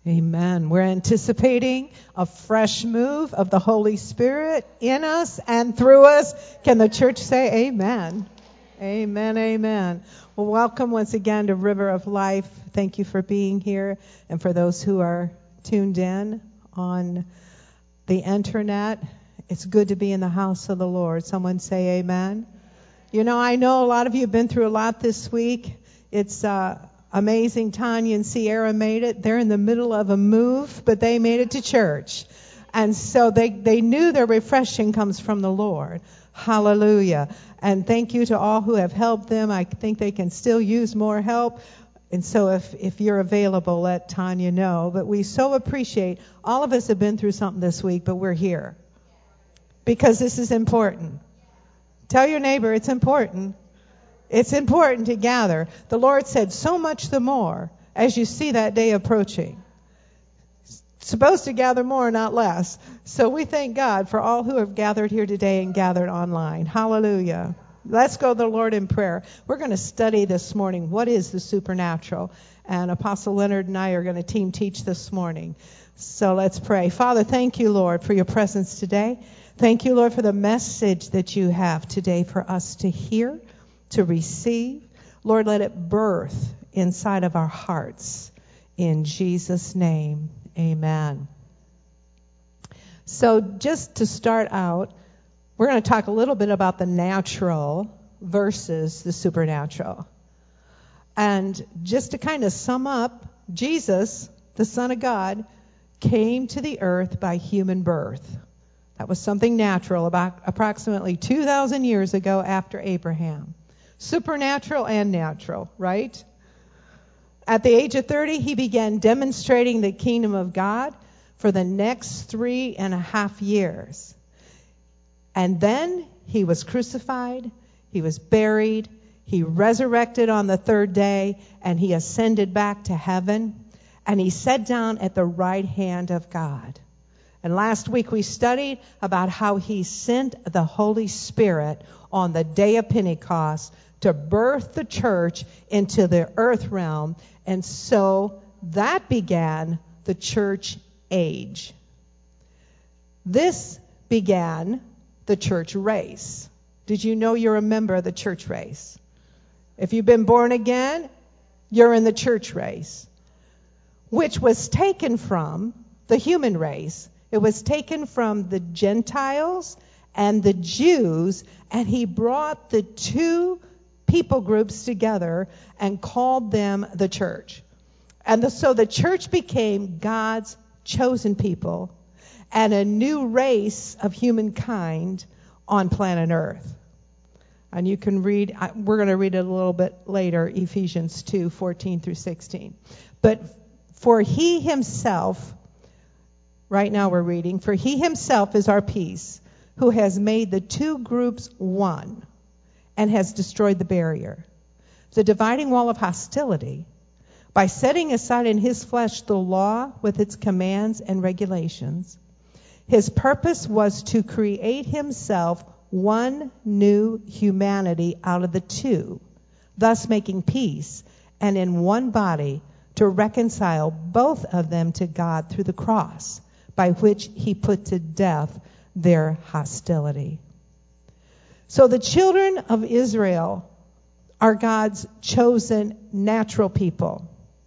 Amen. We're anticipating a fresh move of the Holy Spirit in us and through us. Can the church say amen? Amen, amen. Well, welcome once again to River of Life. Thank you for being here. And for those who are tuned in on the internet, it's good to be in the house of the Lord. Someone say amen. You know, I know a lot of you have been through a lot this week. It's amazing. Tanya and Sierra made it. They're in the middle of a move, but they made it to church. And so they knew their refreshing comes from the Lord. Hallelujah. And thank you to all who have helped them. I think they can still use more help. And so if you're available, let Tanya know. But we so appreciate, all of us have been through something this week, but we're here. Because this is important. Tell your neighbor it's important. It's important to gather. The Lord said, so much the more as you see that day approaching. Supposed to gather more, not less. So we thank God for all who have gathered here today and gathered online. Hallelujah. Let's go to the Lord in prayer. We're going to study this morning what is the supernatural. And Apostle Leonard and I are going to team teach this morning. So let's pray. Father, thank you, Lord, for your presence today. Thank you, Lord, for the message that you have today for us to hear, to receive. Lord, let it birth inside of our hearts. In Jesus' name, amen. So just to start out, we're going to talk a little bit about the natural versus the supernatural. And just to kind of sum up, Jesus, the Son of God, came to the earth by human birth. That was something natural about approximately 2,000 years ago after Abraham. Supernatural and natural, right? At the age of 30, he began demonstrating the kingdom of God for the next 3.5 years. And then he was crucified, he was buried, he resurrected on the third day, and he ascended back to heaven, and he sat down at the right hand of God. And last week we studied about how he sent the Holy Spirit on the day of Pentecost to birth the church into the earth realm. And so that began the church age. This began the church race. Did you know you're a member of the church race? If you've been born again, you're in the church race, which was taken from the human race. It was taken from the Gentiles and the Jews, and he brought the two people groups together and called them the church. And so the church became God's chosen people and a new race of humankind on planet Earth. And you can read, we're going to read it a little bit later, Ephesians 2:14 through 16. But for he himself, right now we're reading, for he himself is our peace, who has made the two groups one and has destroyed the barrier, the dividing wall of hostility, by setting aside in his flesh the law with its commands and regulations. His purpose was to create himself one new humanity out of the two, thus making peace, and in one body to reconcile both of them to God through the cross, by which he put to death their hostility. So the children of Israel are God's chosen natural people.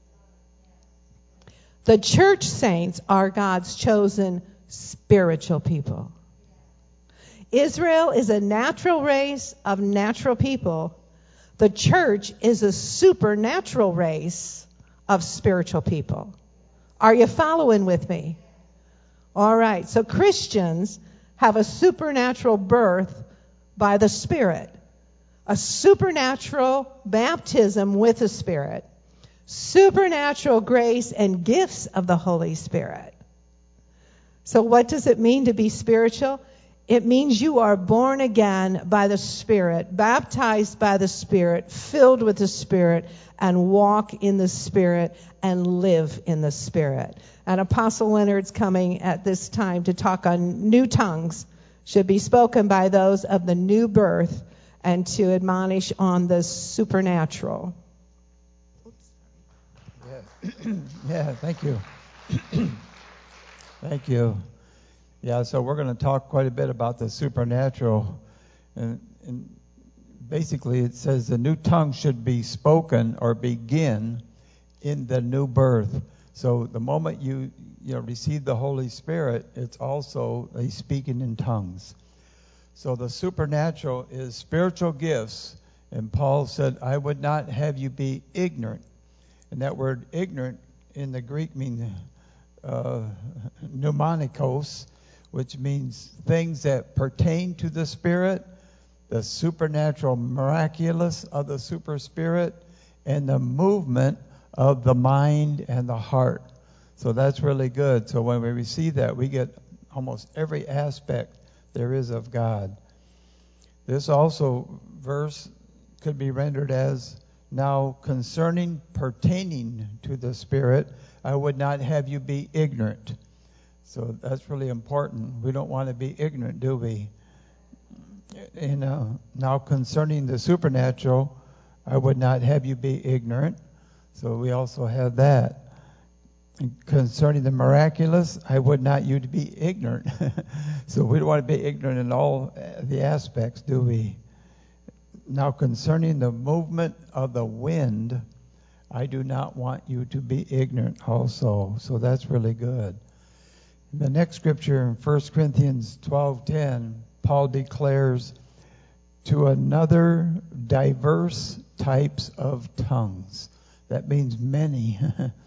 The church saints are God's chosen spiritual people. Israel is a natural race of natural people. The church is a supernatural race of spiritual people. Are you following with me? All right. So Christians have a supernatural birth by the Spirit. A supernatural baptism with the Spirit. Supernatural grace and gifts of the Holy Spirit. So what does it mean to be spiritual? It means you are born again by the Spirit, baptized by the Spirit, filled with the Spirit, and walk in the Spirit and live in the Spirit. And Apostle Leonard's coming at this time to talk on new tongues should be spoken by those of the new birth and to admonish on the supernatural. Yeah, thank you. Thank you. Yeah, so we're going to talk quite a bit about the supernatural. And basically it says the new tongue should be spoken or begin in the new birth. So the moment you receive the Holy Spirit, it's also a speaking in tongues. So the supernatural is spiritual gifts. And Paul said, I would not have you be ignorant. And that word ignorant in the Greek means pneumanikos, which means things that pertain to the Spirit, the supernatural miraculous of the super spirit, and the movement of the mind and the heart. So that's really good. So when we receive that, we get almost every aspect there is of God. This also verse could be rendered as, now concerning pertaining to the Spirit, I would not have you be ignorant. So that's really important. We don't want to be ignorant, do we? And now concerning the supernatural, I would not have you be ignorant. So we also have that. And concerning the miraculous, I would not you to be ignorant. So we don't want to be ignorant in all the aspects, do we? Now concerning the movement of the wind, I do not want you to be ignorant also. So that's really good. The next scripture in 1 Corinthians 12:10, Paul declares, to another diverse types of tongues. That means many,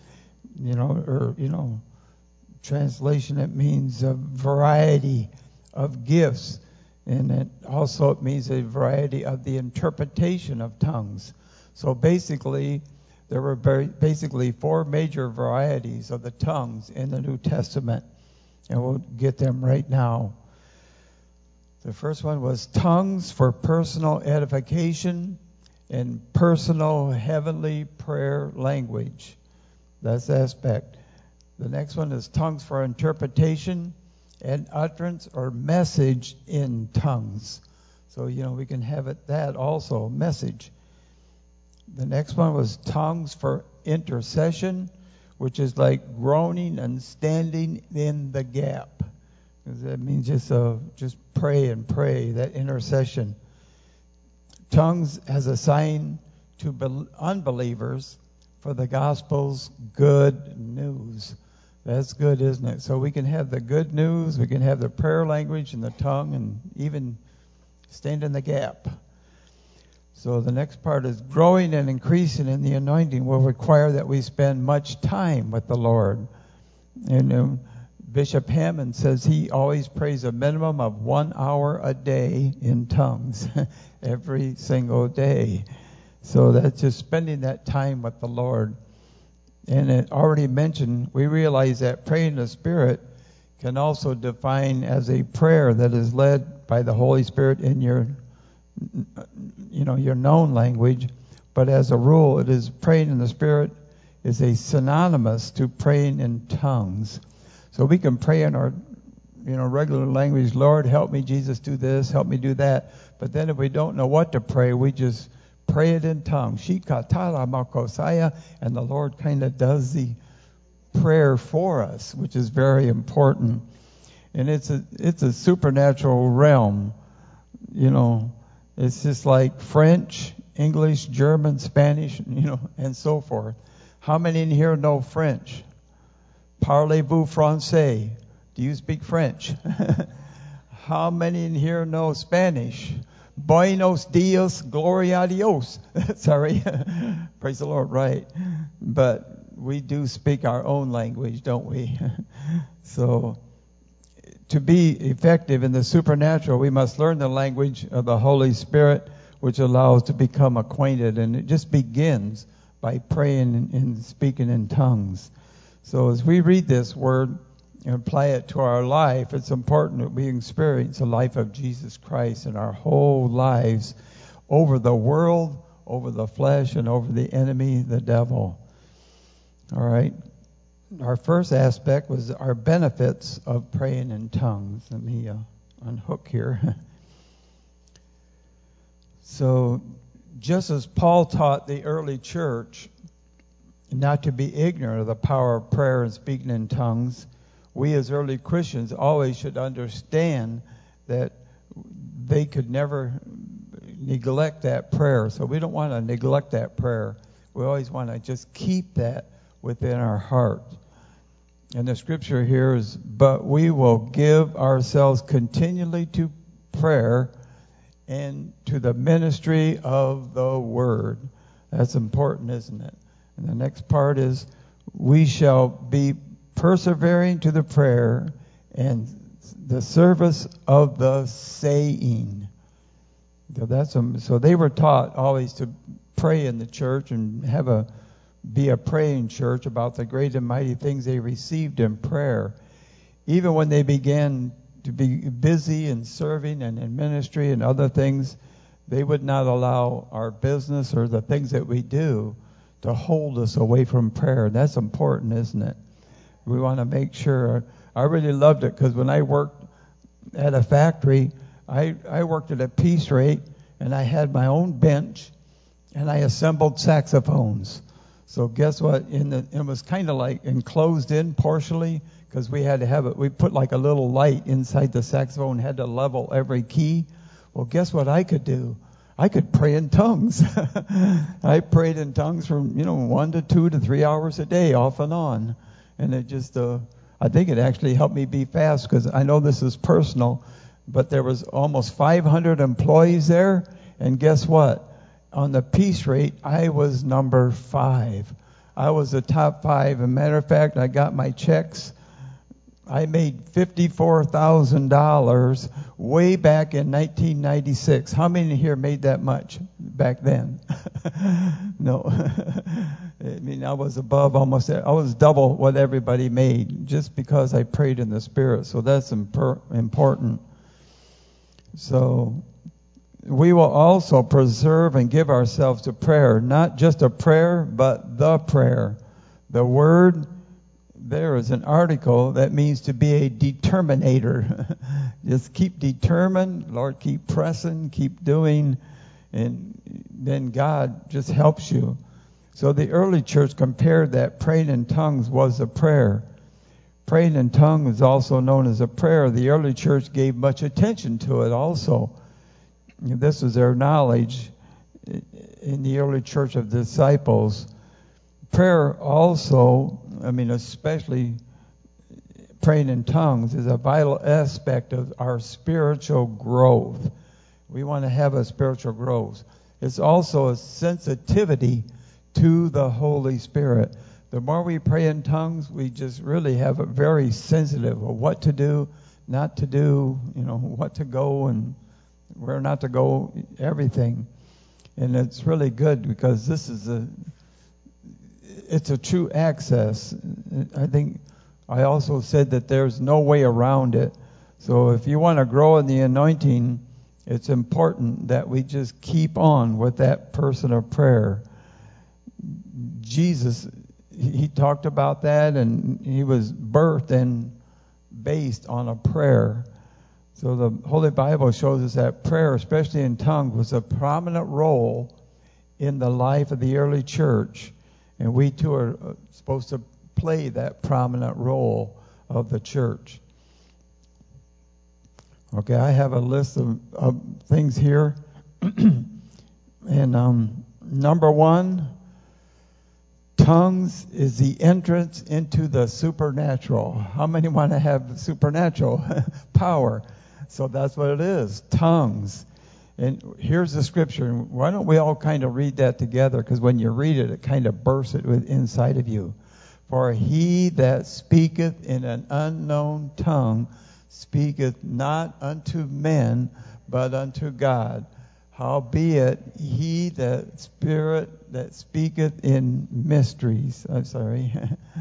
translation, it means a variety of gifts. And it means a variety of the interpretation of tongues. So basically, there were basically four major varieties of the tongues in the New Testament. And we'll get them right now. The first one was tongues for personal edification and personal heavenly prayer language. That's the aspect. The next one is tongues for interpretation and utterance or message in tongues. So, we can have that also, message. The next one was tongues for intercession, which is like groaning and standing in the gap. That means just pray and pray, that intercession. Tongues as a sign to unbelievers for the gospel's good news. That's good, isn't it? So we can have the good news, we can have the prayer language and the tongue, and even stand in the gap. So the next part is growing and increasing in the anointing will require that we spend much time with the Lord. And Bishop Hammond says he always prays a minimum of 1 hour a day in tongues, every single day. So that's just spending that time with the Lord. And it already mentioned, we realize that praying in the Spirit can also define as a prayer that is led by the Holy Spirit in your known language. But as a rule, it is praying in the Spirit is a synonymous to praying in tongues. So we can pray in our regular language, Lord, help me, Jesus, do this, help me do that. But then if we don't know what to pray, we just pray it in tongues. Shikatala makosaya, and the Lord kind of does the prayer for us, which is very important. And it's a supernatural realm. It's just like French, English, German, Spanish, and so forth. How many in here know French? Parlez-vous français? Do you speak French? How many in here know Spanish? Buenos dias, gloria a Dios. Sorry. Praise the Lord, right. But we do speak our own language, don't we? So, to be effective in the supernatural, we must learn the language of the Holy Spirit, which allows to become acquainted. And it just begins by praying and speaking in tongues. So as we read this word and apply it to our life, it's important that we experience the life of Jesus Christ in our whole lives over the world, over the flesh, and over the enemy, the devil. All right. Our first aspect was our benefits of praying in tongues. Let me unhook here. So just as Paul taught the early church not to be ignorant of the power of prayer and speaking in tongues. We as early Christians always should understand that they could never neglect that prayer. So we don't want to neglect that prayer. We always want to just keep that within our heart. And the scripture here is, but we will give ourselves continually to prayer and to the ministry of the word. That's important, isn't it? And the next part is, we shall be persevering to the prayer and the service of the saying. So they were taught always to pray in the church and be a praying church about the great and mighty things they received in prayer. Even when they began to be busy in serving and in ministry and other things, they would not allow our business or the things that we do to hold us away from prayer. That's important, isn't it? We want to make sure. I really loved it because when I worked at a factory, I worked at a piece rate, and I had my own bench, and I assembled saxophones. So guess what? It was kind of like enclosed in partially, because we had to have it. We put like a little light inside the saxophone, had to level every key. Well, guess what I could do? I could pray in tongues. I prayed in tongues from 1 to 2 to 3 hours a day, off and on, and it just I think it actually helped me be fast, because I know this is personal, but there was almost 500 employees there, and guess what? On the piece rate, I was number 5. I was the top 5. As a matter of fact, I got my checks. I made $54,000 way back in 1996. How many here made that much back then? No. I mean, I was above almost, I was double what everybody made just because I prayed in the Spirit. So that's important. So we will also preserve and give ourselves to prayer, not just a prayer, but the prayer. The word, there is an article that means to be a determinator. Just keep determined, Lord, keep pressing, keep doing, and then God just helps you. So the early church compared that praying in tongues was a prayer. Praying in tongues is also known as a prayer. The early church gave much attention to it also. This was their knowledge in the early church of disciples. Prayer also, especially praying in tongues, is a vital aspect of our spiritual growth. We want to have a spiritual growth. It's also a sensitivity to the Holy Spirit. The more we pray in tongues, we just really have a very sensitive of what to do, not to do, what to go and where not to go, everything. And it's really good because it's a true access. I think I also said that there's no way around it. So if you want to grow in the anointing, it's important that we just keep on with that person of prayer. Jesus, he talked about that, and he was birthed and based on a prayer. So the Holy Bible shows us that prayer, especially in tongues, was a prominent role in the life of the early church. And we too are supposed to play that prominent role of the church. Okay, I have a list of things here. And number 1, tongues is the entrance into the supernatural. How many want to have supernatural power? So that's what it is, tongues. And here's the scripture. Why don't we all kind of read that together? Because when you read it, it kind of bursts it inside of you. For he that speaketh in an unknown tongue speaketh not unto men, but unto God. Howbeit he that spirit that speaketh in mysteries. I'm sorry.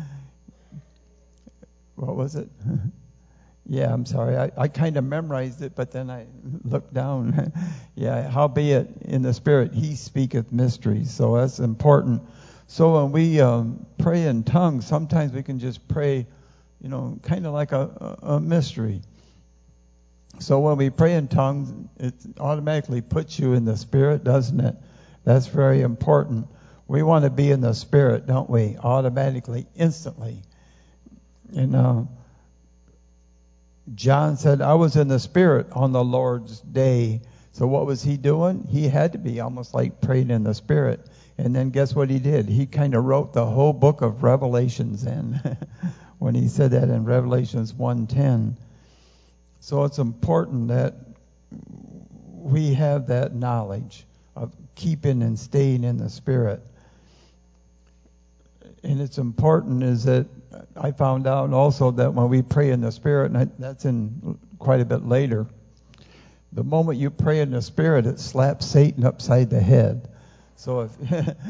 What was it? Yeah, I'm sorry. I kind of memorized it, but then I looked down. Yeah, howbeit in the Spirit he speaketh mysteries. So that's important. So when we pray in tongues, sometimes we can just pray, kind of like a mystery. So when we pray in tongues, it automatically puts you in the Spirit, doesn't it? That's very important. we want to be in the Spirit, don't we? Automatically, instantly. And John said, I was in the Spirit on the Lord's day. So what was he doing? He had to be almost like praying in the Spirit. And then guess what he did? He kind of wrote the whole book of Revelations in when he said that in Revelations 1:10. So it's important that we have that knowledge of keeping and staying in the Spirit. And it's important is that I found out also that when we pray in the Spirit, and that's in quite a bit later, the moment you pray in the Spirit, it slaps Satan upside the head. So if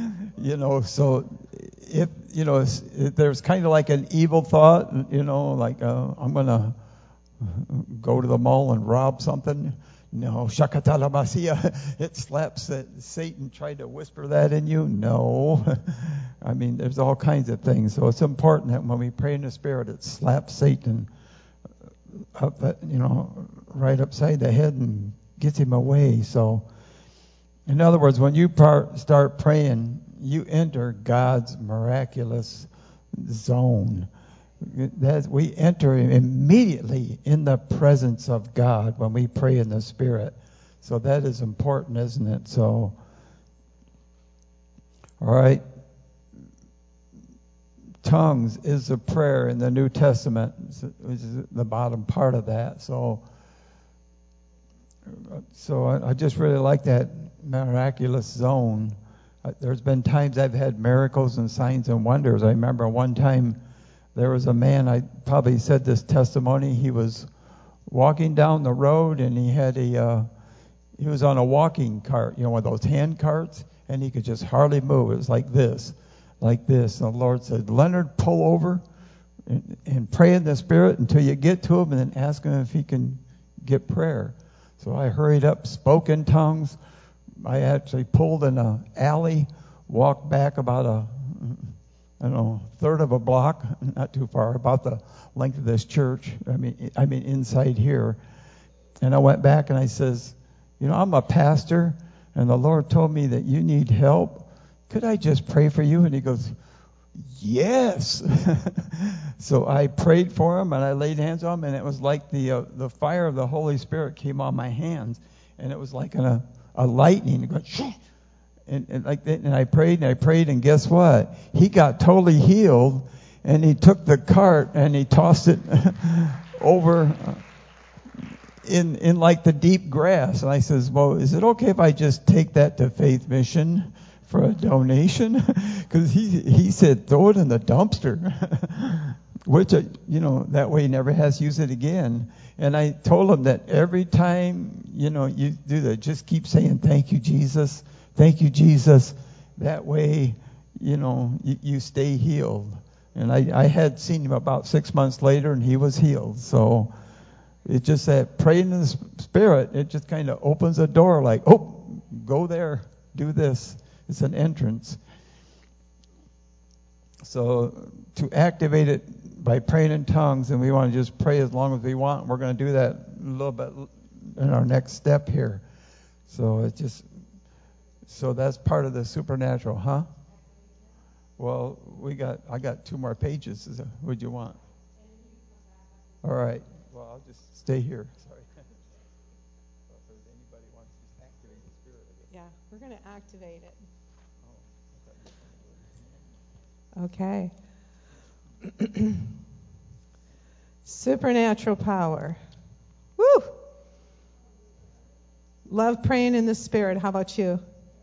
if there's kind of like an evil thought, like I'm gonna go to the mall and rob something. No, shakatalamasia. It slaps Satan tried to whisper that in you. No, I mean there's all kinds of things. So it's important that when we pray in the Spirit, it slaps Satan up, right upside the head and gets him away. So, in other words, when you start praying, you enter God's miraculous zone. We enter immediately in the presence of God when we pray in the Spirit. So that is important, isn't it? So, all right. Tongues is a prayer in the New Testament, which is the bottom part of that. So I just really like that miraculous zone. There's been times I've had miracles and signs and wonders. I remember one time there was a man, I probably said this testimony, he was walking down the road and he was on a walking cart, one of those hand carts, and he could just hardly move. It was like this. And the Lord said, Leonard, pull over and pray in the Spirit until you get to him and then ask him if he can get prayer. So I hurried up, spoke in tongues. I actually pulled in an alley, walked back about third of a block, not too far, about the length of this church. I mean inside here. And I went back and I says, I'm a pastor, and the Lord told me that you need help. Could I just pray for you? And he goes, yes. So I prayed for him and I laid hands on him, and it was like the fire of the Holy Spirit came on my hands, and it was like a lightning. It goes, and like that, and I prayed, and guess what? He got totally healed, and he took the cart and he tossed it over in like the deep grass. And I says, well, is it okay if I just take that to Faith Mission for a donation? Because he said, throw it in the dumpster, which, that way he never has to use it again. And I told him that every time, you do that, just keep saying, thank you, Jesus. Thank you, Jesus. That way, you stay healed. And I had seen him about 6 months later, and he was healed. So it's just that praying in the Spirit, it just kind of opens a door like, oh, go there, do this. It's an entrance. So to activate it by praying in tongues, and we want to just pray as long as we want. We're going to do that a little bit in our next step here. So that's part of the supernatural, huh? Well, I got 2 more pages. What'd you want? All right. Well, I'll just stay here. Sorry. If anybody wants to activate the Spirit. Yeah, we're going to activate it. Okay. Supernatural power. Woo! Love praying in the Spirit. How about you?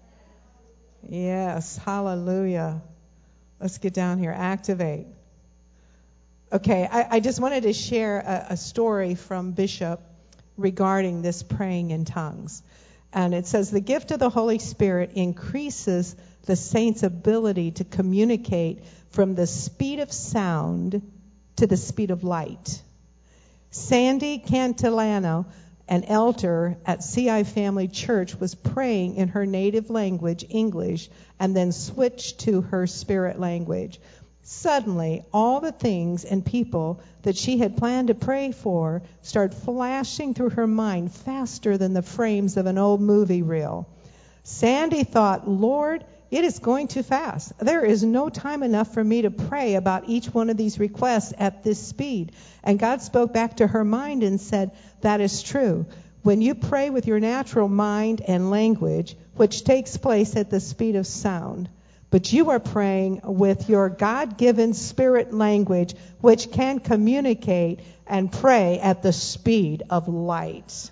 Yes. Hallelujah. Let's get down here. Activate. Okay. I just wanted to share a story from Bishop regarding this praying in tongues. And it says, the gift of the Holy Spirit increases the saint's ability to communicate from the speed of sound to the speed of light. Sandy Cantillano, an elder at CI Family Church, was praying in her native language, English, and then switched to her spirit language. Suddenly, all the things and people that she had planned to pray for started flashing through her mind faster than the frames of an old movie reel. Sandy thought, Lord, it is going too fast. There is no time enough for me to pray about each one of these requests at this speed. And God spoke back to her mind and said, that is true. When you pray with your natural mind and language, which takes place at the speed of sound, but you are praying with your God-given spirit language, which can communicate and pray at the speed of light.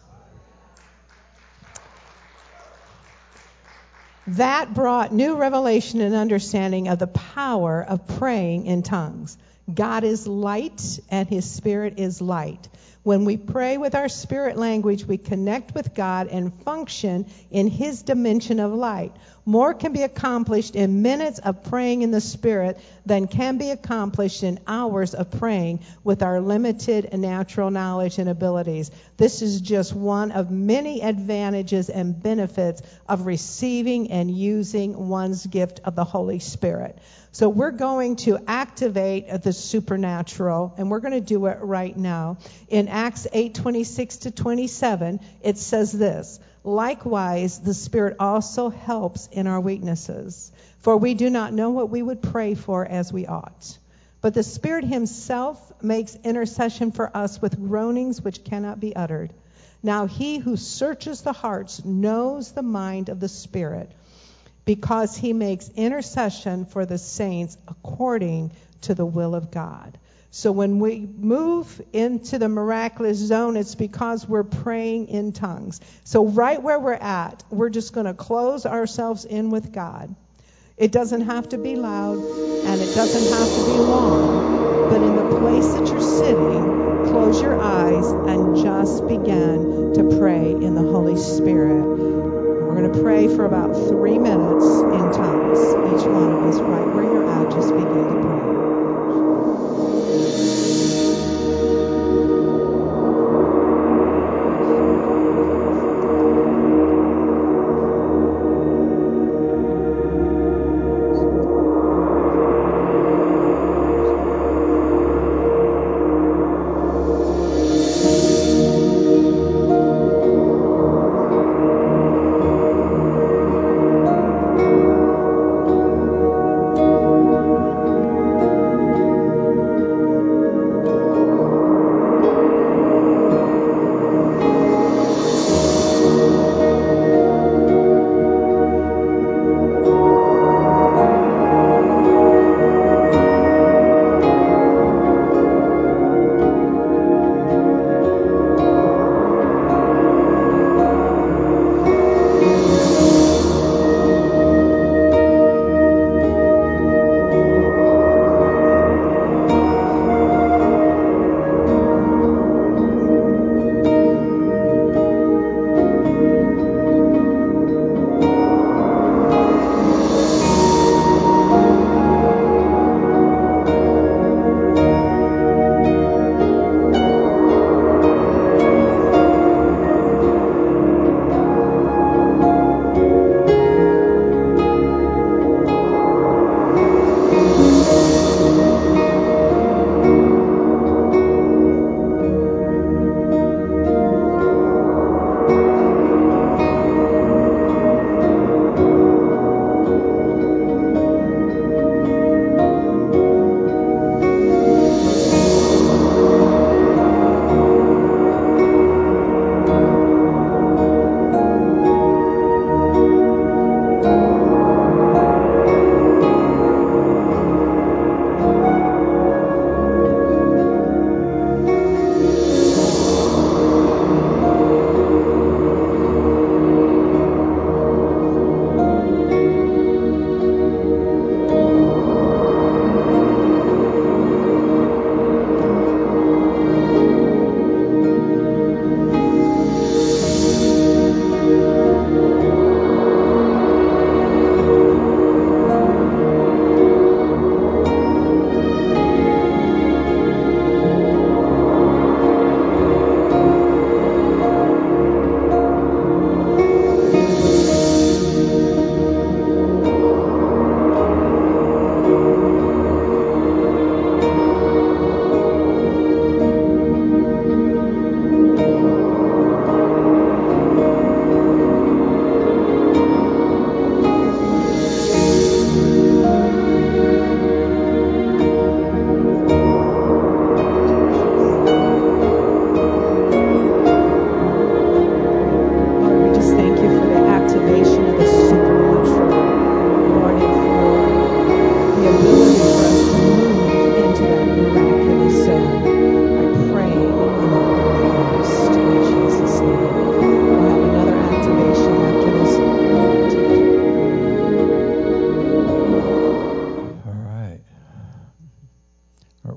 That brought new revelation and understanding of the power of praying in tongues. God is light and his spirit is light. When we pray with our spirit language, we connect with God and function in his dimension of light. More can be accomplished in minutes of praying in the spirit than can be accomplished in hours of praying with our limited natural knowledge and abilities. This is just one of many advantages and benefits of receiving and using one's gift of the Holy Spirit. So we're going to activate the supernatural, and we're going to do it right now. In Acts 8:26-27, it says this, likewise, the Spirit also helps in our weaknesses, for we do not know what we would pray for as we ought. But the Spirit himself makes intercession for us with groanings which cannot be uttered. Now he who searches the hearts knows the mind of the Spirit, because he makes intercession for the saints according to the will of God. So when we move into the miraculous zone, it's because we're praying in tongues. So right where we're at, we're just going to close ourselves in with God. It doesn't have to be loud, and it doesn't have to be long. But in the place that you're sitting, close your eyes and just begin to pray in the Holy Spirit. We're going to pray for about 3 minutes in tongues. Each one of us, right where you're at, just begin to pray.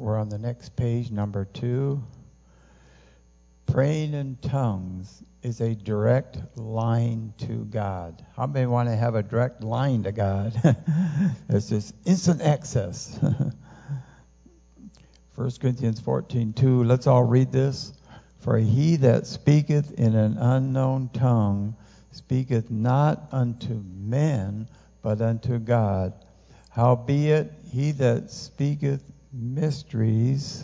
we're on the next page, number 2. Praying in tongues is a direct line to God. How many want to have a direct line to God? It's just instant access. 1 Corinthians 14:2. Let's all read this. For he that speaketh in an unknown tongue speaketh not unto men, but unto God. Howbeit he that speaketh mysteries.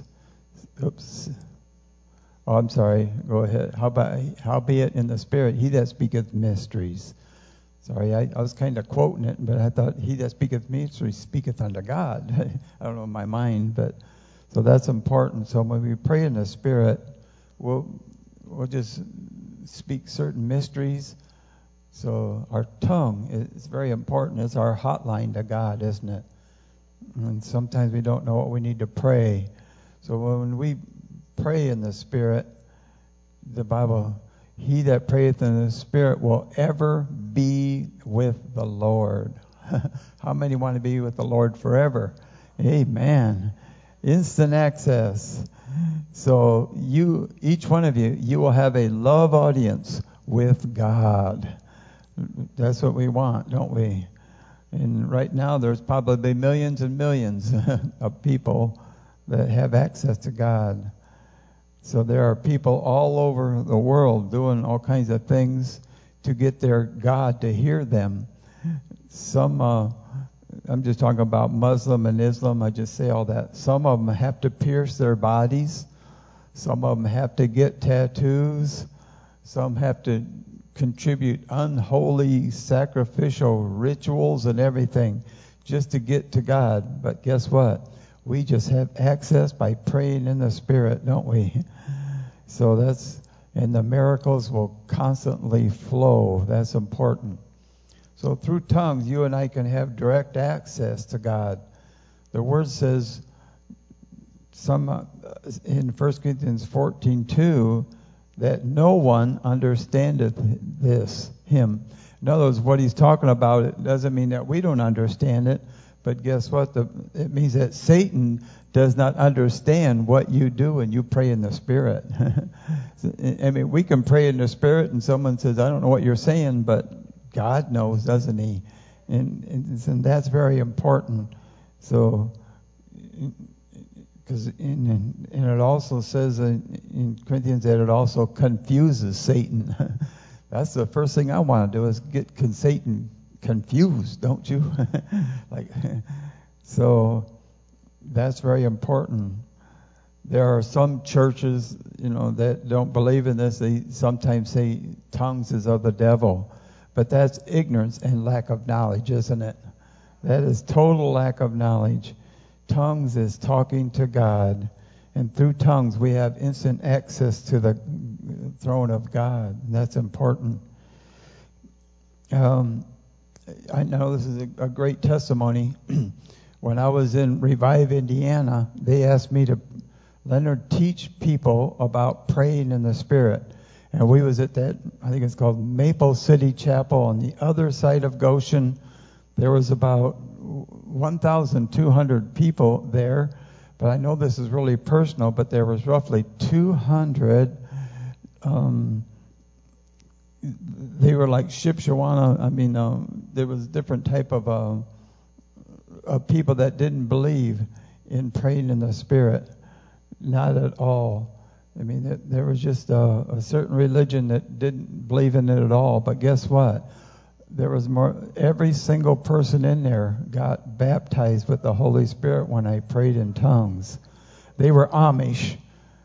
Go ahead. Howbeit in the Spirit he that speaketh mysteries. Sorry, I was kind of quoting it, but I thought he that speaketh mysteries speaketh unto God. I don't know in my mind, but so that's important. So when we pray in the Spirit, we'll just speak certain mysteries. So our tongue is very important. It's our hotline to God, isn't it? And sometimes we don't know what we need to pray. So when we pray in the Spirit, the Bible, he that prayeth in the Spirit will ever be with the Lord. How many want to be with the Lord forever? Amen. Instant access. So each one of you will have a love audience with God. That's what we want, don't we? And right now there's probably millions and millions of people that have access to God. So there are people all over the world doing all kinds of things to get their God to hear them. Some, I'm just talking about Muslim and Islam, I just say all that. Some of them have to pierce their bodies. Some of them have to get tattoos. Some have to contribute unholy sacrificial rituals and everything just to get to God. But guess what? We just have access by praying in the Spirit, don't we? So and the miracles will constantly flow. That's important. So through tongues, you and I can have direct access to God. The Word says in 1 Corinthians 14:2 that no one understandeth him. In other words, what he's talking about, it doesn't mean that we don't understand it, but guess what? It means that Satan does not understand what you do when you pray in the Spirit. I mean, we can pray in the Spirit and someone says, I don't know what you're saying, but God knows, doesn't he? And that's very important. So, and it also says in Corinthians that it also confuses Satan. That's the first thing I want to do is get Satan confused, don't you? So that's very important. There are some churches, that don't believe in this. They sometimes say tongues is of the devil, but that's ignorance and lack of knowledge, isn't it? That is total lack of knowledge. Tongues is talking to God, and through tongues we have instant access to the throne of God. And that's important. I know this is a great testimony. When I was in Revive, Indiana, they asked me to, Leonard, teach people about praying in the Spirit. And we was at that, I think it's called Maple City Chapel on the other side of Goshen. There was about 1,200 people there. But I know this is really personal, but there was roughly 200. They were like Shipshawana. I mean, there was different type of people that didn't believe in praying in the Spirit. Not at all. I mean, there was just a certain religion that didn't believe in it at all. But guess what? There was every single person in there got baptized with the Holy Spirit when I prayed in tongues. They were Amish.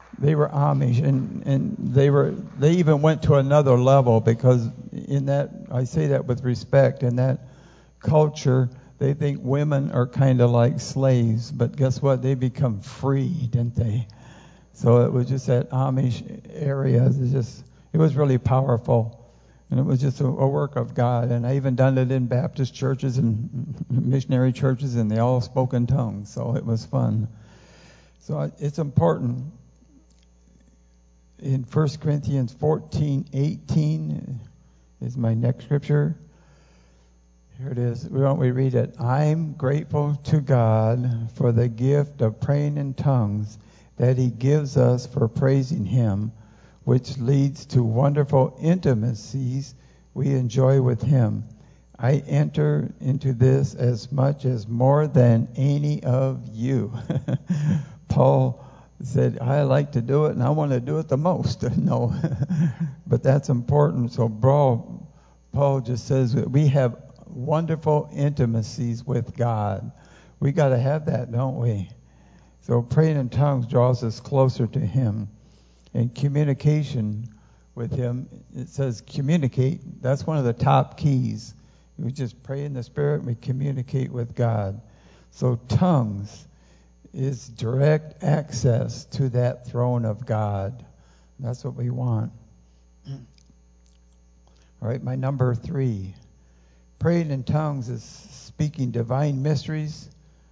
And they even went to another level, because in that, I say that with respect, in that culture, they think women are kind of like slaves, but guess what? They become free, didn't they? So it was just that Amish area. It was really powerful. And it was just a work of God. And I even done it in Baptist churches and missionary churches, and they all spoke in tongues. So it was fun. So it's important. In 1 Corinthians 14:18 is my next scripture. Here it is. Why don't we read it? I'm grateful to God for the gift of praying in tongues that He gives us for praising Him, which leads to wonderful intimacies we enjoy with Him. I enter into this as much as more than any of you. Paul said, I like to do it and I want to do it the most. No, but that's important. So Paul just says that we have wonderful intimacies with God. We got to have that, don't we? So praying in tongues draws us closer to Him. And communication with Him, it says communicate. That's one of the top keys. We just pray in the Spirit and we communicate with God. So tongues is direct access to that throne of God. That's what we want. All right, my number 3. Praying in tongues is speaking divine mysteries,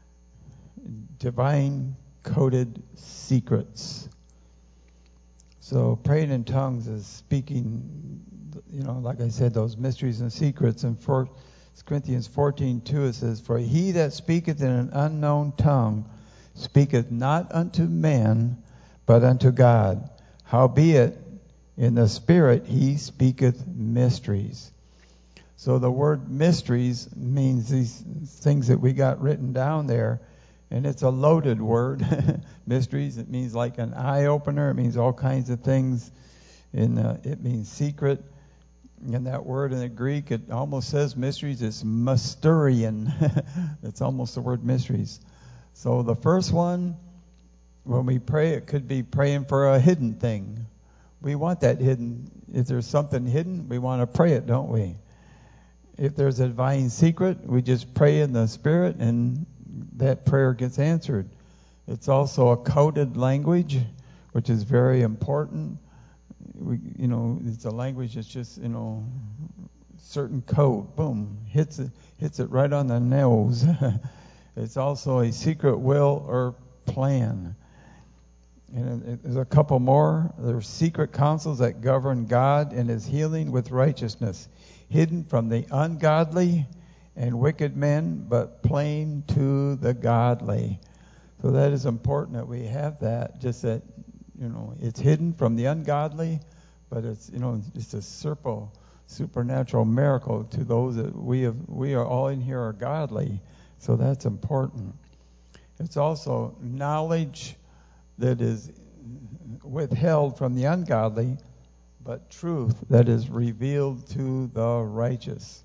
divine coded secrets. So praying in tongues is speaking, like I said, those mysteries and secrets. In 1 Corinthians 14:2 it says, For he that speaketh in an unknown tongue speaketh not unto men, but unto God. Howbeit, in the Spirit he speaketh mysteries. So the word mysteries means these things that we got written down there, and it's a loaded word. Mysteries, it means like an eye-opener. It means all kinds of things. It means secret. And that word in the Greek, it almost says mysteries. It's mysterion. It's almost the word mysteries. So the first one, when we pray, it could be praying for a hidden thing. We want that hidden. If there's something hidden, we want to pray it, don't we? If there's a divine secret, we just pray in the Spirit and that prayer gets answered. It's also a coded language, which is very important. It's a language that's just, certain code. Boom, hits it right on the nose. It's also a secret will or plan. And there's a couple more. There's secret counsels that govern God and His healing with righteousness, hidden from the ungodly and wicked men, but plain to the godly. So that is important that we have that. Just that, it's hidden from the ungodly, but it's, it's a supernatural miracle to those that we are all in here are godly. So that's important. It's also knowledge that is withheld from the ungodly, but truth that is revealed to the righteous.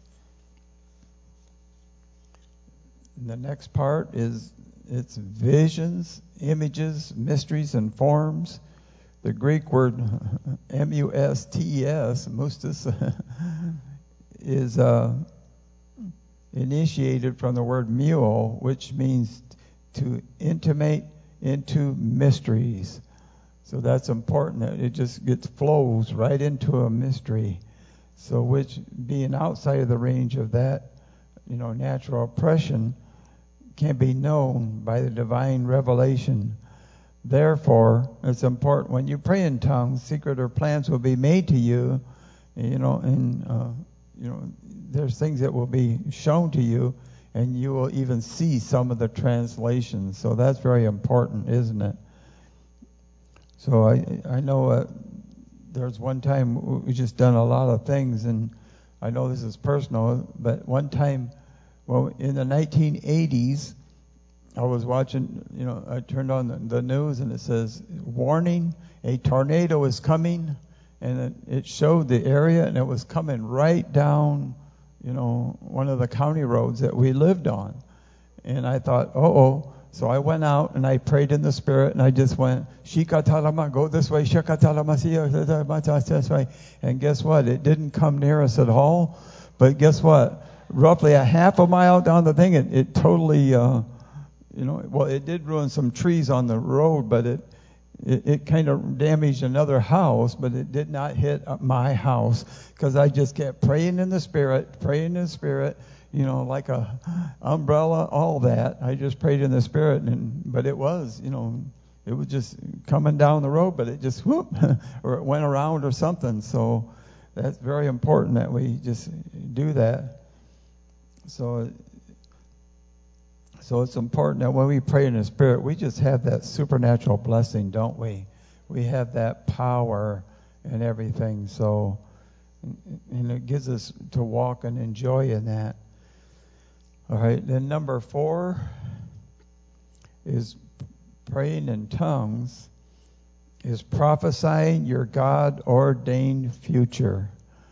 And the next part is it's visions, images, mysteries, and forms. The Greek word mustes, mustus, is initiated from the word mule, which means to intimate into mysteries. So that's important. It just flows right into a mystery. So which being outside of the range of that, natural oppression can be known by the divine revelation. Therefore, it's important when you pray in tongues, secret or plans will be made to you, there's things that will be shown to you, and you will even see some of the translations. So that's very important, isn't it? So I know there's one time we just done a lot of things, and I know this is personal, but one time, in the 1980s, I was watching, I turned on the news and it says, warning, a tornado is coming, and it showed the area, and it was coming right down, one of the county roads that we lived on. And I thought, So I went out and I prayed in the Spirit, and I just went, Shikatalama, go this way, Shikatalama, this way. And guess what? It didn't come near us at all. But guess what? Roughly a half a mile down the thing, it totally, it did ruin some trees on the road, but it kind of damaged another house, but it did not hit my house, because I just kept praying in the Spirit, like a umbrella, all that. I just prayed in the Spirit, but it was, it was just coming down the road, but it just whoop, or it went around or something. So that's very important that we just do that. So it's important that when we pray in the Spirit, we just have that supernatural blessing, don't we? We have that power and everything. So, and it gives us to walk and enjoy in that. All right. Then number 4 is praying in tongues, is prophesying your God-ordained future.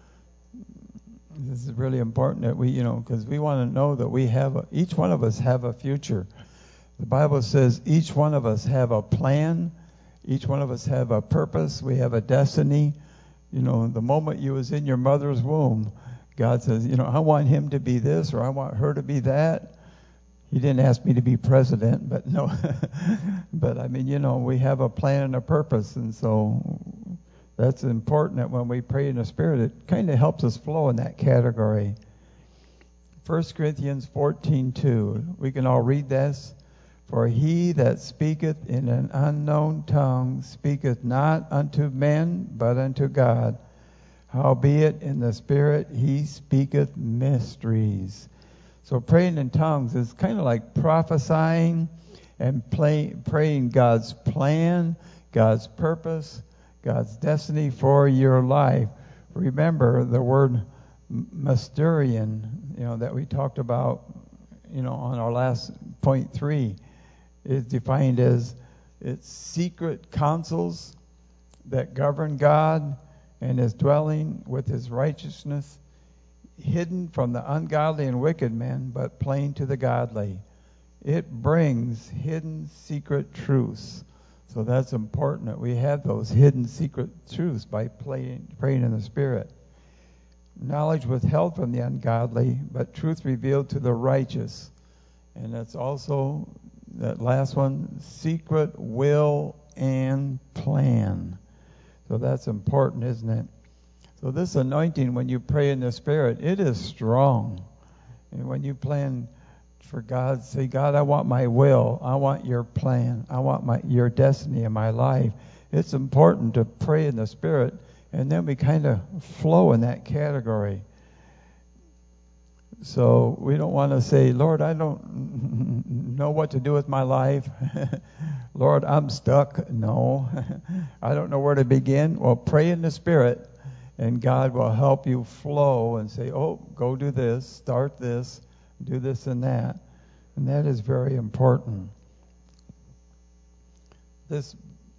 This is really important that we, because we want to know that each one of us have a future. The Bible says each one of us have a plan. Each one of us have a purpose. We have a destiny. The moment you was in your mother's womb, God says, I want him to be this, or I want her to be that. He didn't ask me to be president, but no. But I mean, we have a plan and a purpose, and so that's important that when we pray in the Spirit, it kind of helps us flow in that category. 1 Corinthians 14:2. We can all read this. For he that speaketh in an unknown tongue speaketh not unto men, but unto God. Howbeit in the Spirit he speaketh mysteries. So praying in tongues is kind of like prophesying and praying God's plan, God's purpose, God's destiny for your life. Remember the word mysterion, that we talked about, on our last point 3, is defined as it's secret counsels that govern God and his dwelling with his righteousness, hidden from the ungodly and wicked men, but plain to the godly. It brings hidden secret truths. So that's important that we have those hidden secret truths by praying in the Spirit. Knowledge withheld from the ungodly, but truth revealed to the righteous. And that's also, that last one, secret will and plan. So that's important, isn't it? So this anointing, when you pray in the Spirit, it is strong. And when you plan for God, say, God, I want my will. I want your plan. I want your destiny in my life. It's important to pray in the Spirit, and then we kind of flow in that category. So we don't want to say, Lord, I don't know what to do with my life. Lord, I'm stuck. No, I don't know where to begin. Well, pray in the Spirit, and God will help you flow and say, oh, go do this, start this, do this and that. And that is very important. This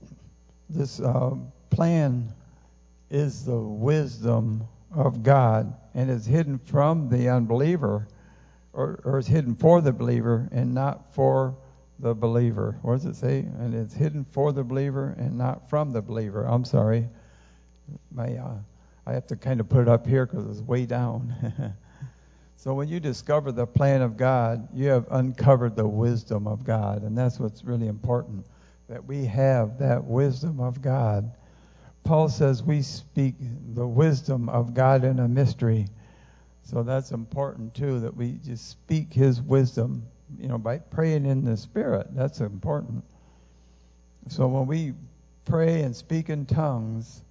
plan is the wisdom of God, and is hidden from the unbeliever, or is hidden for the believer and not for the believer. What does it say? And it's hidden for the believer and not from the believer. I'm sorry. I have to kind of put it up here because it's way down. So when you discover the plan of God, you have uncovered the wisdom of God, and that's what's really important, that we have that wisdom of God. Paul says we speak the wisdom of God in a mystery. So that's important too, that we just speak his wisdom, by praying in the Spirit. That's important. So when we pray and speak in tongues,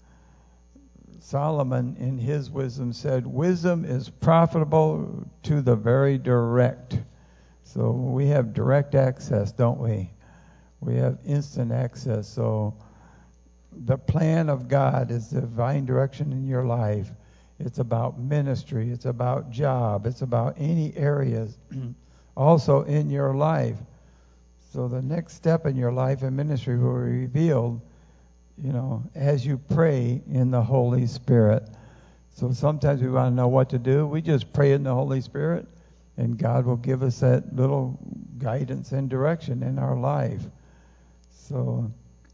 Solomon in his wisdom said, wisdom is profitable to the very direct. So we have direct access, don't we? We have instant access. So the plan of God is divine direction in your life. It's about ministry. It's about job. It's about any areas also in your life. So the next step in your life and ministry will be revealed, as you pray in the Holy Spirit. So sometimes we want to know what to do. We just pray in the Holy Spirit, and God will give us that little guidance and direction in our life. So,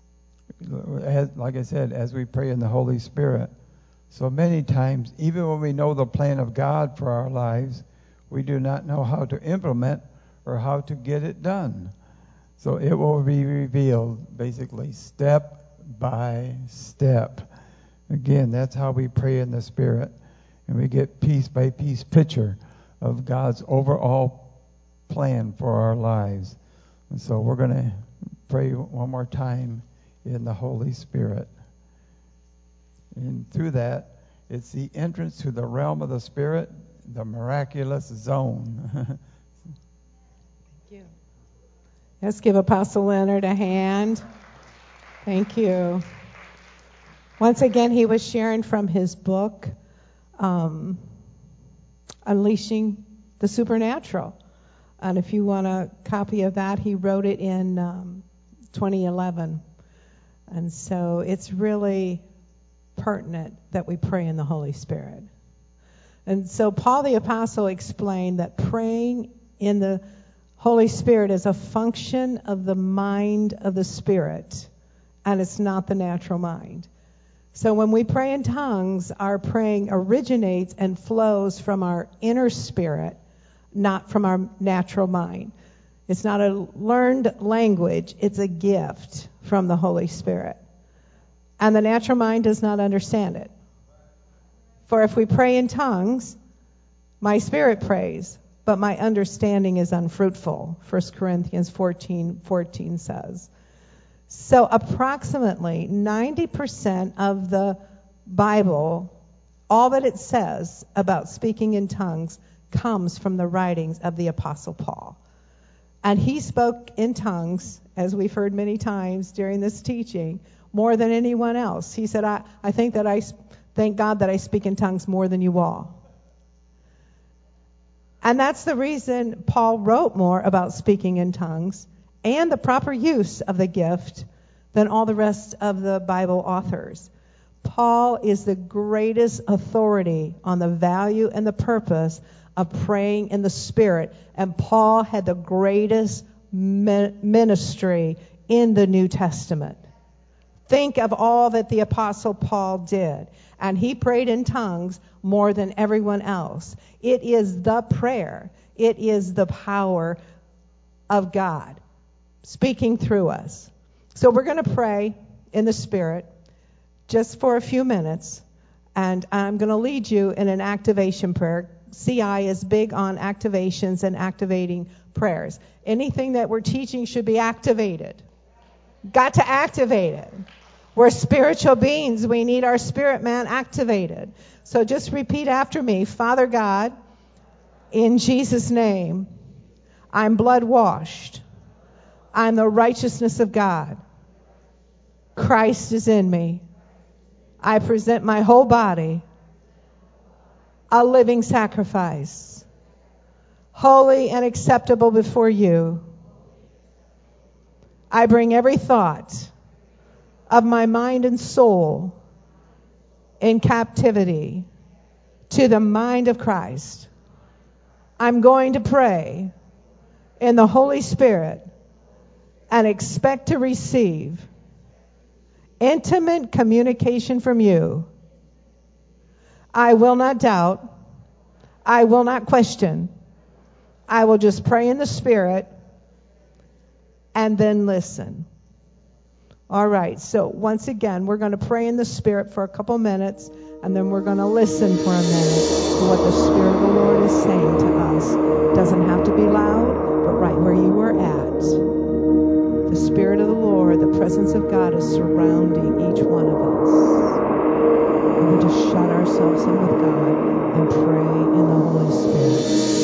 like I said, as we pray in the Holy Spirit, so many times, even when we know the plan of God for our lives, we do not know how to implement or how to get it done. So it will be revealed, basically, step by step. Again, that's how we pray in the Spirit, and we get piece by piece picture of God's overall plan for our lives. And so we're going to pray one more time in the Holy Spirit. And through that, it's the entrance to the realm of the Spirit, the miraculous zone. Thank you. Let's give Apostle Leonard a hand. Thank you. Once again, he was sharing from his book, Unleashing the Supernatural. And if you want a copy of that, he wrote it in 2011. And so it's really pertinent that we pray in the Holy Spirit. And so Paul the Apostle explained that praying in the Holy Spirit is a function of the mind of the Spirit, and it's not the natural mind. So when we pray in tongues, our praying originates and flows from our inner spirit, not from our natural mind. It's not a learned language, it's a gift from the Holy Spirit. And the natural mind does not understand it. For if we pray in tongues, my spirit prays, but my understanding is unfruitful, 1 Corinthians 14:14 says. So approximately 90% of the Bible, all that it says about speaking in tongues, comes from the writings of the Apostle Paul. And he spoke in tongues, as we've heard many times during this teaching, more than anyone else. He said, I thank God that I speak in tongues more than you all. And that's the reason Paul wrote more about speaking in tongues and the proper use of the gift than all the rest of the Bible authors. Paul is the greatest authority on the value and the purpose of praying in the Spirit. And Paul had the greatest ministry in the New Testament. Think of all that the Apostle Paul did. And he prayed in tongues more than everyone else. It is the prayer. It is the power of God speaking through us. So we're going to pray in the Spirit just for a few minutes. And I'm going to lead you in an activation prayer. CI is big on activations and activating prayers. Anything that we're teaching should be activated. Got to activate it. We're spiritual beings. We need our spirit man activated. So just repeat after me. Father God, in Jesus' name, I'm blood washed. I'm the righteousness of God. Christ is in me. I present my whole body a living sacrifice, holy and acceptable before you. I bring every thought of my mind and soul in captivity to the mind of Christ. I'm going to pray in the Holy Spirit and expect to receive intimate communication from you. I will not doubt. I will not question. I will just pray in the Spirit and then listen. All right, so once again, we're going to pray in the Spirit for a couple minutes, and then we're going to listen for a minute to what the Spirit of the Lord is saying to us. It doesn't have to be loud, but right where you are at. The Spirit of the Lord, the presence of God is surrounding each one of us. And we just shut ourselves in with God and pray in the Holy Spirit.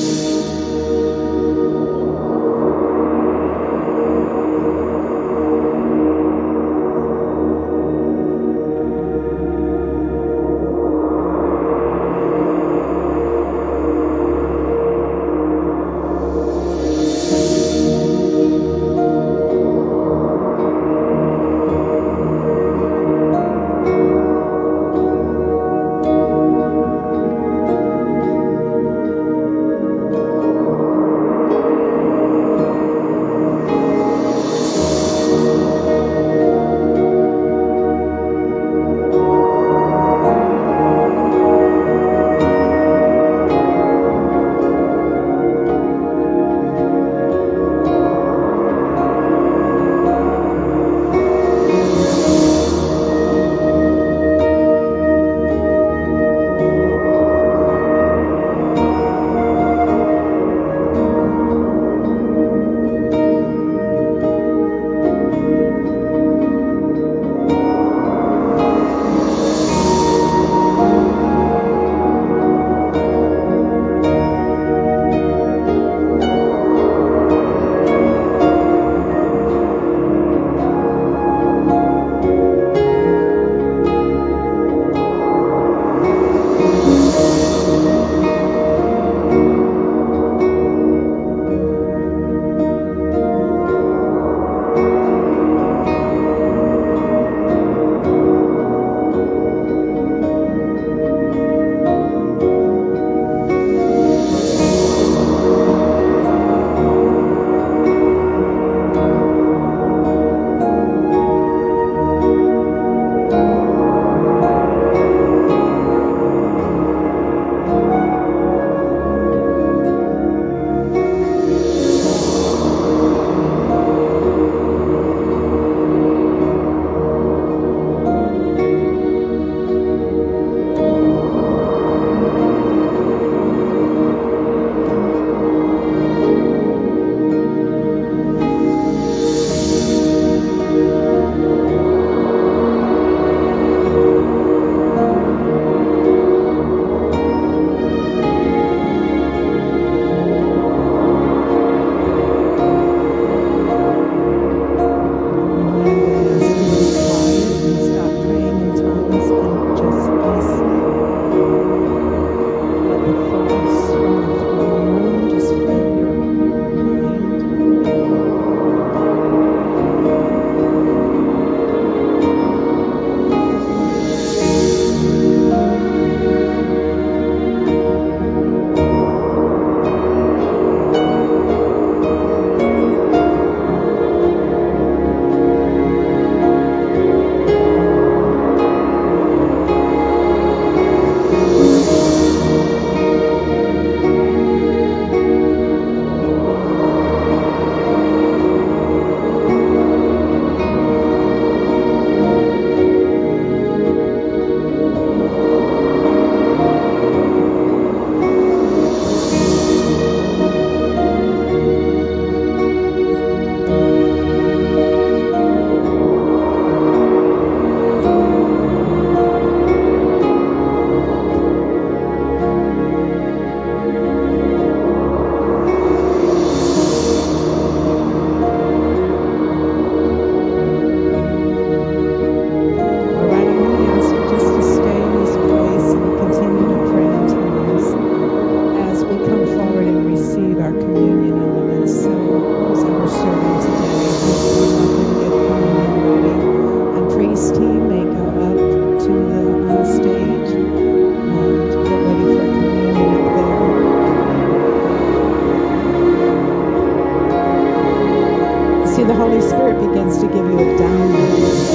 Spirit begins to give you a download.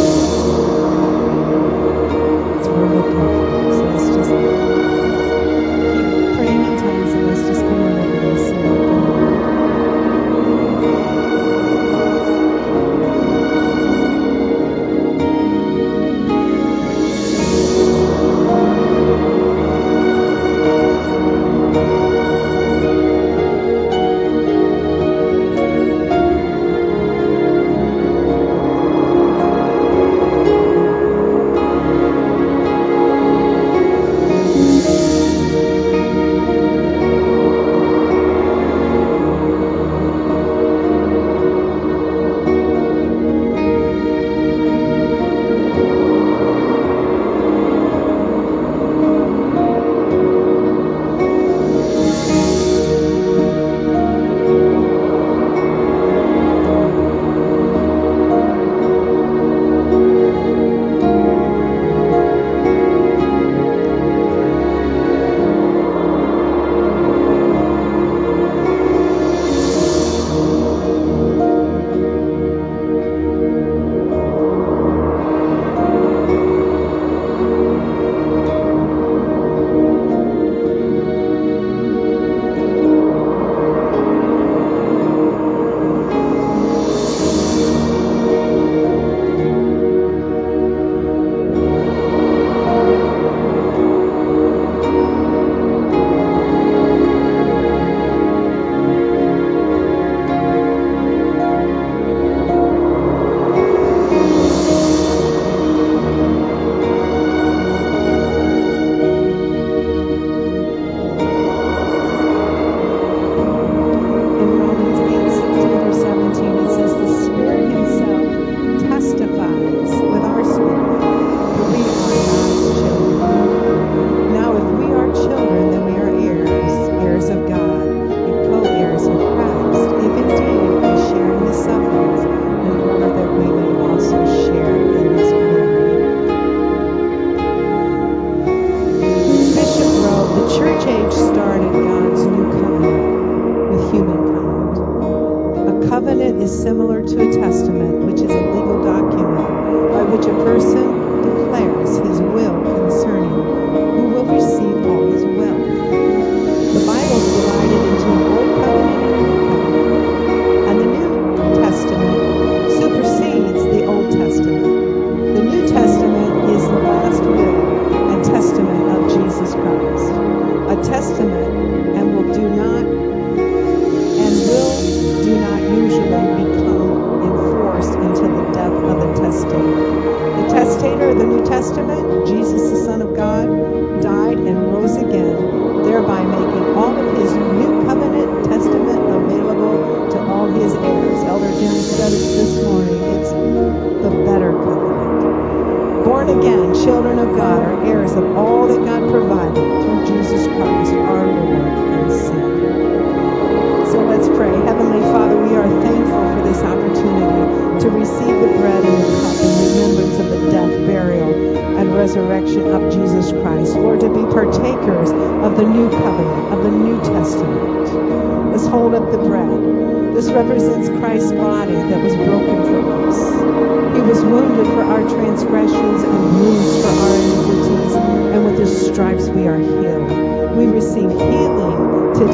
That's what we're looking for. So let's just keep praying in tongues and let's just come on over and see what God.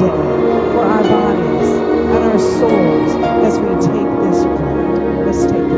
Today for our bodies and our souls as we take this bread. Let's take